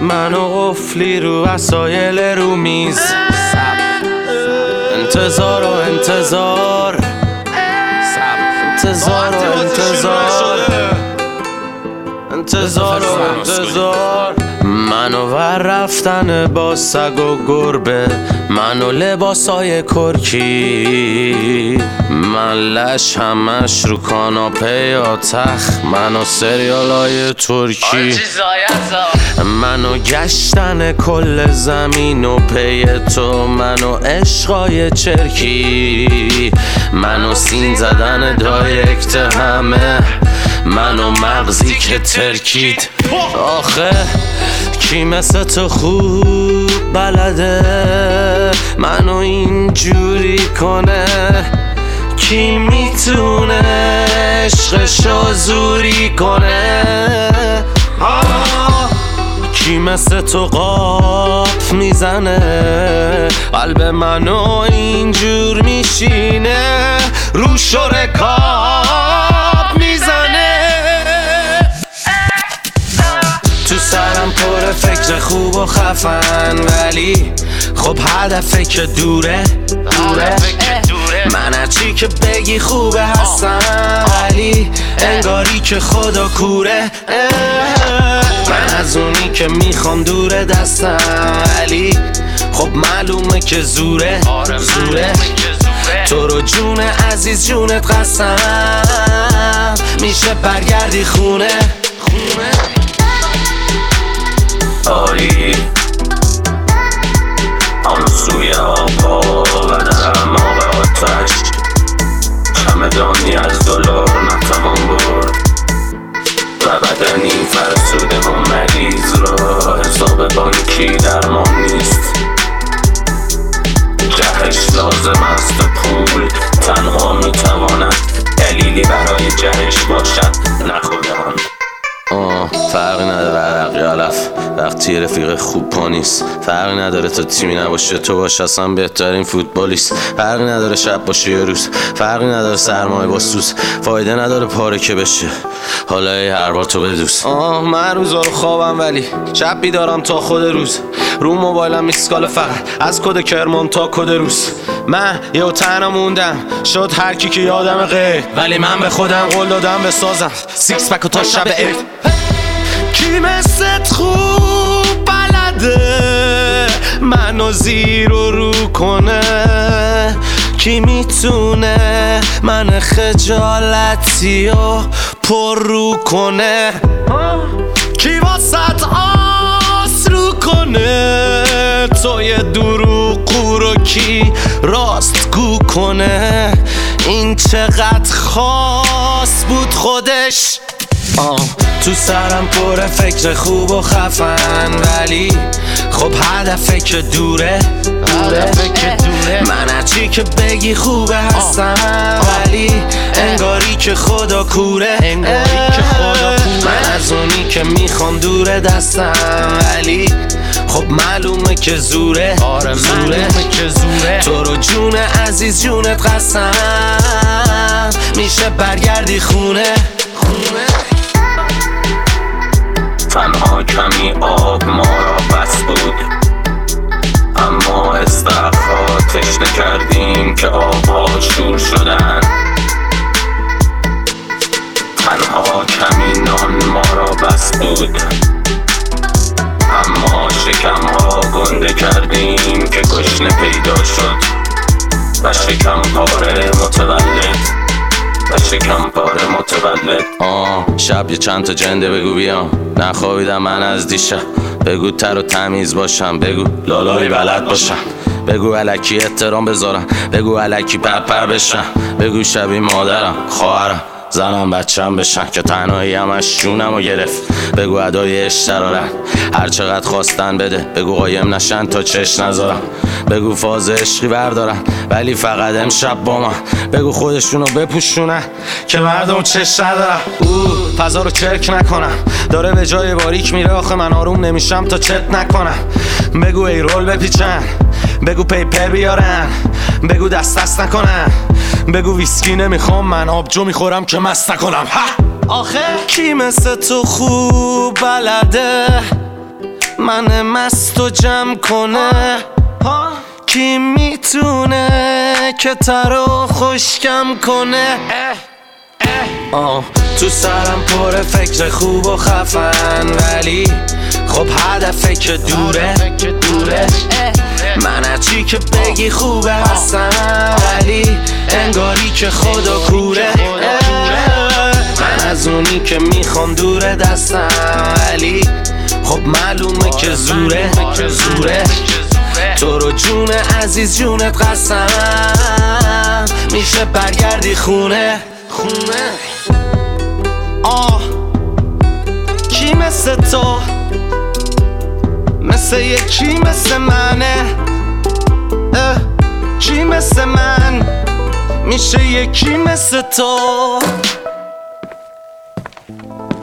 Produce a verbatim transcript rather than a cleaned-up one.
منو قفلی رو وسایل رو میز، انتظار و انتظار، انتظار و انتظار، انتظار و انتظار. منو ور رفتن با سگ و گربه، منو لباسای کرکی، من لش همش رو کاناپه یا تخت، منو سریالای ترکی، منو گشتن کل زمین و پی تو، منو عشقای چرکی، منو سین زدن دایرکت همه، منو مغزی که ترکید. آخه کی مثل تو خوب بلده منو اینجوری کنه؟ کی میتونه عشقشو زوری کنه؟ کی مثل تو قاپ میزنه قلب منو اینجور میشینه، رو شرکاب میزنه. تو سرم پر فکر خوب و خفن، ولی خب هدفه که دوره دوره من هرچی که بگی خوبه هستم، ولی انگاری که خدا کوره. من از اونی که میخوام دوره دستم، ولی خب معلومه که زوره زوره. تو رو جون عزیز جونت قسم، میشه برگردی خونه خونه. آری آن سوی آبا و درم آب آتش، چمدانی از دلار نتوان برد و بدنی فرسوده و مریض را حساب بانکی درمان نیست. جهش لازم است پول، تنها میتواند دلیلی برای جهش باشد، نخودان. آه فرقی نداره عرقی علف وقتی رفیق خوب پا نیست، فرقی نداره تا تیمی نباشه تو باش اصلا بهترین فوتبالیست، فرقی نداره شب باشه یه روز، فرقی نداره سرمایه با سوز، فایده نداره پاره که بشه، حالا ای هر بار تو بدوز. آه من روزا رو خوابم ولی شب بیدارم تا خود روز، رو موبایلم میسکاله فقط از کد کرمان تا کد روز. من یه تنها موندم شد هر کی که یادم غیر، ولی من به خودم قول دادم بسازم سیکس پک و تا شب عید. کی مثل خوب بلده منو زیر و رو کنه؟ کی میتونه من خجالتی و پر رو کنه؟ کی واسط آس رو کنه؟ تو یه دروغ رو کی راست گو کنه؟ این چقدر خاص بود خودش. آه تو سرم پر فکر خوب و خفن، ولی خب هدفه که دوره هدفه که دوره من هرچی که بگی خوبه هستم، ولی انگاری که خدا کوره انگاری که خدا کوره. من از اونی که میخوام دوره دستم، ولی خب معلومه که زوره آره زوره که زوره. تو رو جون عزیز جونت قسم، میشه برگردی خونه خونه. تنها کمی آب ما را بس بود، اما استخها تشنه کردیم که آبها شور شدن. تنها کمی نان ما را بس بود، اما شکمها گنده کردیم که گشنه پیدا شد و شکم پاره متولد و شکم پاره متولد. آه شب یه چند تا جنده بگو بیام، نخوابیدم من از دیشب، بگو تر و تمیز باشم، بگو لالایی بلد باشم، بگو الکی احترام بذارم، بگو الکی پرپر بشم، بگو شبیه مادرم خواهرم زنم بچم بشن که تنهایی همش شونم و گرفت، بگو ادای اشترارن هر چقدر خواستن بده، بگو قایم نشن تا چش نذارم، بگو فاز عشقی بردارن ولی فقط امشب با من، بگو خودشونو بپوشونن که مردم چش ندارم. او فضا رو چرک نکنم داره به جای باریک میره، آخه من آروم نمیشم تا چت نکنم، بگو ای رول بپیچن، بگو پیپر بیارن، بگو دست دست نکنن، بگو ویسکی نمیخوام من آبجو میخورم که مست نکنم. آخه کی مثل تو خوب بلده من مست و جمع کنه؟ کی میتونه که ترو خشکم کنه؟ آه تو سرم پر فکر خوب و خفن، ولی خب هدفه که دوره دوره من هرچی که بگی خوبه هستم، ولی انگاری که خدا کوره. من از اونی که میخوام دوره دستم، ولی خب معلومه که زوره زوره تو رو جون عزیز جونت قسم، میشه برگردی خونه خونه. آه کی مثل تو، مثل یکی مثل منه؟ اه کی مثل من، میشه یکی مثل تو؟